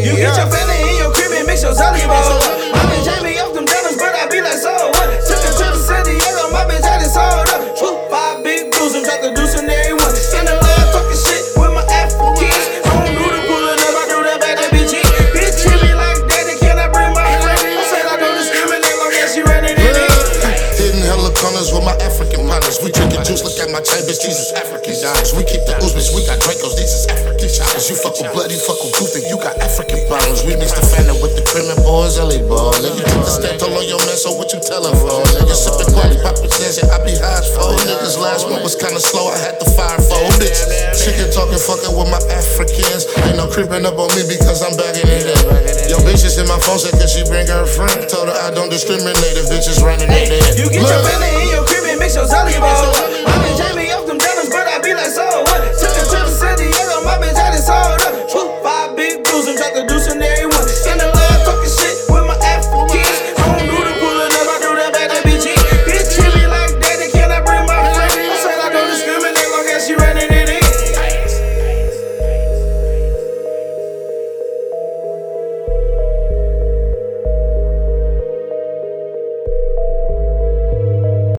You get your family in your crib and mix your Zolly ball. My bitch Jamie off them diamonds, but I be like, so what? Took a trip to San Diego, my bitch had it sold up. 5 big boots, I'm trying to do some everyone. In the lab talking shit with my Afro kids. I don't do the pulling up, I do that back that bitch in. Bitch treat me like daddy, can I bring my friend? I said I don't discriminate long as she running it in. Hitting hella corners with my African partners. We drinking juice, look at my chain, bitch, these is African diamonds. We keep the ooze, bitch, we got Dracos, these is African choppers. You fuck with blood, you fuck with goof, you got African problems. We mix the family with the criminal boys, LA ball. Nigga, keep the stand on your man, so what you tellin' for? Nigga, sippin' quality, poppin' sense, I be high as fuck. Niggas last one was kinda slow, I had to fire for bitch. Chicken talking, fucking with my Africans. Ain't no creeping up on me because I'm bagging it in. Yo, bitch is in my phone, said cause she bring her friend. Told her I don't discriminate if bitches running it in. You get your family in your crib and mix your Zolly ball.